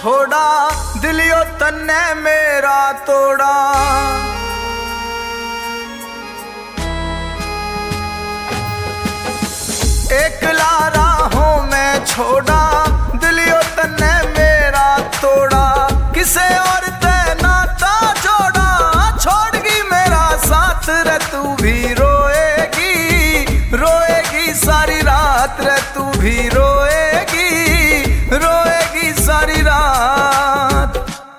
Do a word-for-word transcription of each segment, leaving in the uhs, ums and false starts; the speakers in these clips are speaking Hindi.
छोड़ा, दिलियो तन्ने मेरा तोड़ा। एकला राहों में छोड़ा, दिलियो तन्ने मेरा तोड़ा। किसे और ते नाता जोड़ा, छोड़गी मेरा साथ रे तू भी रोएगी, रोएगी सारी रात रे तू भी रोएगी, रोएगी सारी रात।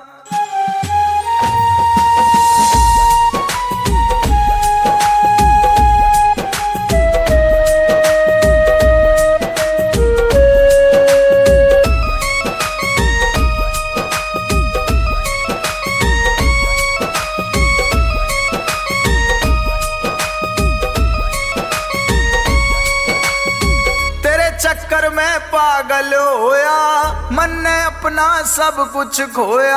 चक्कर में पागल होया, मन ने अपना सब कुछ खोया।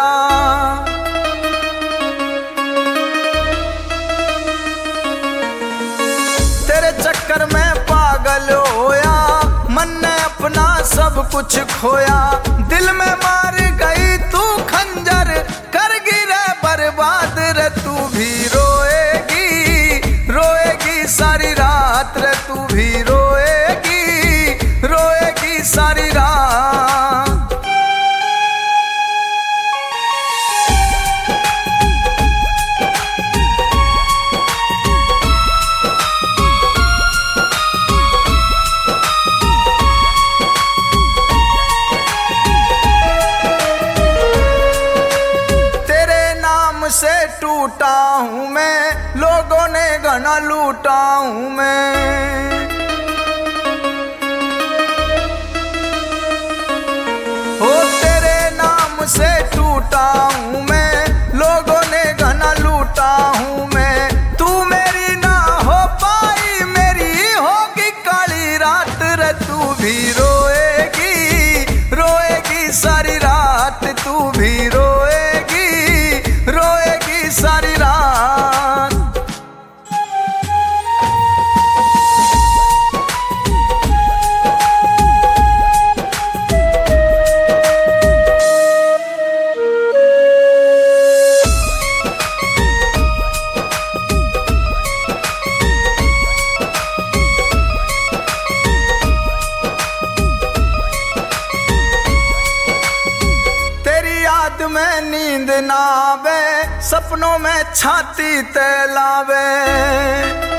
तेरे चक्कर में पागल होया, मन ने अपना सब कुछ खोया। दिल में मार गई तू खंजर, कर गिरे बर्बाद रे तू भी रोएगी, रोएगी सारी रात रे तू भी रोएगी, रोएगी सारी रात। तेरे नाम से टूटा हूँ मैं, लोगों ने घना लूटा हूँ मैं। से टूटा हूँ मैं, लोगों ने घना लूटा हूँ मैं। तू मेरी ना हो पाई, मेरी होगी काली रात रे तू भी रोएगी, रोएगी सारी रात तू भी रोएगी, रोएगी सारी रात। में नींद ना आवे, सपनों में छाती तैलावे।